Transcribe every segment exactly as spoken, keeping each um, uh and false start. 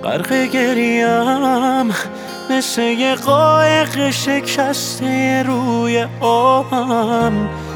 غرق گریم مثل یه قایق شکسته روی آبم.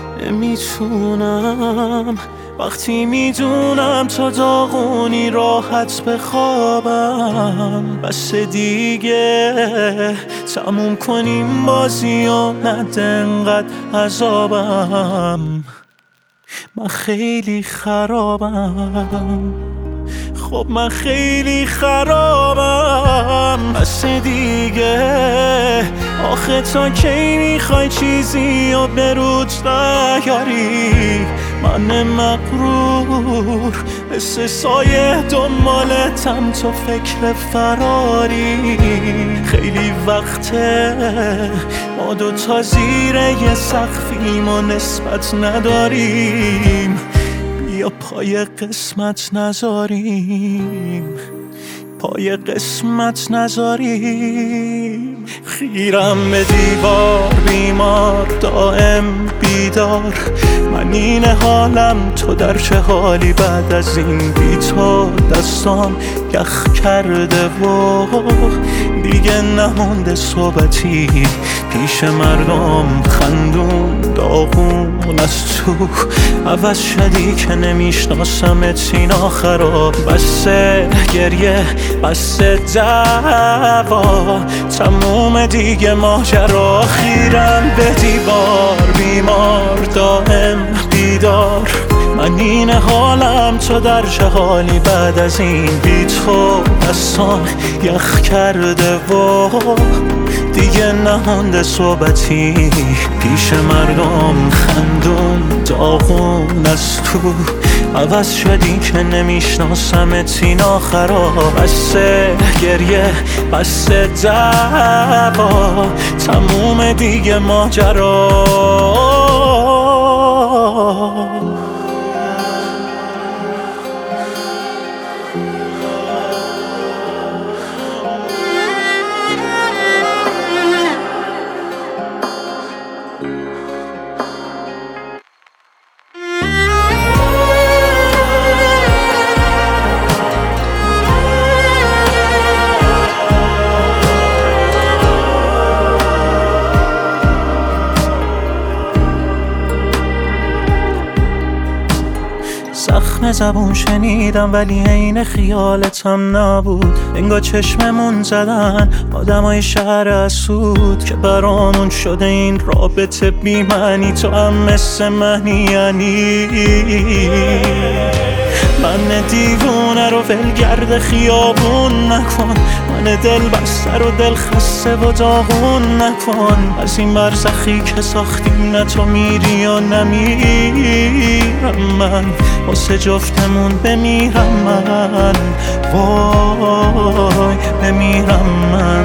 نمیتونم وقتی میدونم تا داغونی راحت بخوابم. بس دیگه تموم کنیم بازی و نده انقدر عذابم. من خیلی خرابم، خب من خیلی خرابم. بس دیگه آخه تا کی میخوای چیزی و برود نیاری؟ من مغرور مثل سایه دنبالتم تو فکر فراری. خیلی وقته ما دوتا زیر یه سقفیم و نسبت نداریم. بیا پای قسمت نذاریم، پای قسمت نذاریم. خیرم به دیوار بیمار دائم بیدار. من این حالم تو در چه حالی بعد از این بی تو؟ دستام یخ کرده و دیگه نمونده صحبتی پیش مردم. خندون داغون از تو عوض شدی که نمیشناسمت این آخرا. بسه گریه بسه دعوا تموم دیگه ماجرا. خیرم به دیوار بیمار دائم بیدار. من این حالم تو در چه حالی بعد از این بی تو؟ دستان یخ کرده و دیگه نمونده صحبتی پیش مردم. خندون داغون از تو عوض شدی که نمیشناسمت این آخرا. بسه گریه بسه دعوا تموم دیگه ماجرا. زخم زبون شنیدم ولی عین خیالتم نبود. انگار چشممون زدن آدمای شهر اسود که برامون شده این رابطه بی معنی. تو هم مثل منی یعنی من دیوونه رو ولگرد خیابون نکن. من دل بسته رو دل خسته و داغون نکن. از این برزخی که ساختیم نه تو میری و نمیرم من. واسه جفتمون بمیرم من، وای بمیرم من.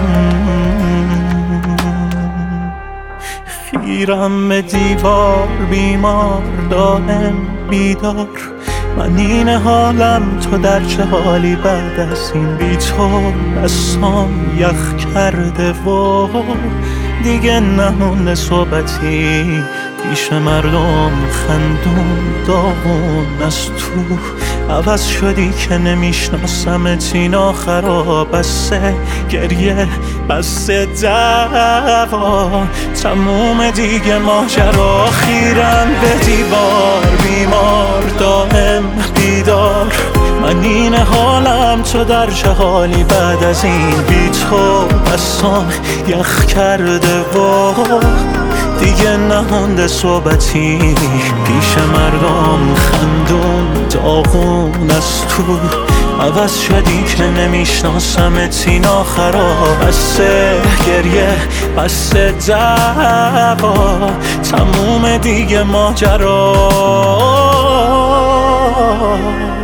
خیرم به دیوار بیمار دائم بیدار. من این حالم تو در چه حالی بعد از این بی تو؟ دستام یخ کرده و دیگه نمونده صحبتی پیش مردم. خندون داغون از تو عوض شدی که نمیشناسمت این آخرا. بسه گریه بسه دعوا تموم دیگه ماجرا. خیرم به دیوار بیمار دائم بیدار. من این حالم تو در چه حالی بعد از این بی تو؟ دستام یخ کرده و دیگه نمونده صحبتی پیش مردم. خندون داغون از تو عوض شدی که نمیشناسمت این آخرا. بسه گریه بسه دعوا تموم دیگه ماجرا.